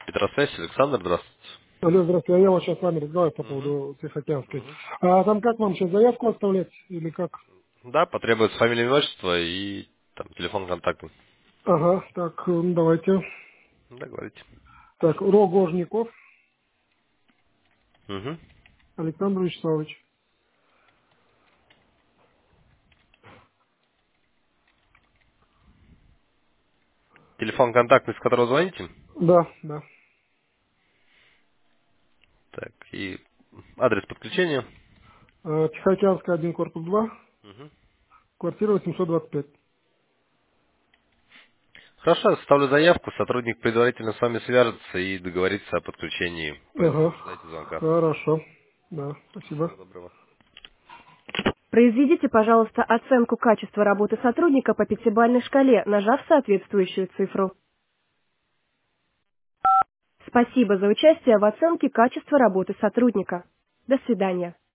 Петросвязь, Александр, здравствуйте. Алло, здравствуйте. Я вот сейчас с вами разговариваю по Мгм. поводу Тихоокеанской. Мгм. А там как вам сейчас заявку оставлять или как? Да, потребуется фамилия, имя, отчество и там телефон контактный. Ага, так, давайте. Да, говорите. Так, Рогожников Мгм. Александр Вячеславович. Телефон контактный, с которого звоните. Да, да. Так, и адрес подключения. Тихоокеанская 1, корпус 2, Мгм. квартира 825. Хорошо, составлю заявку, сотрудник предварительно с вами свяжется и договорится о подключении, Ага, поэтому ожидайте звонка. хорошо. Да, спасибо. Всего доброго. Произведите, пожалуйста, оценку качества работы сотрудника по пятибалльной шкале, нажав соответствующую цифру. Спасибо за участие в оценке качества работы сотрудника. До свидания.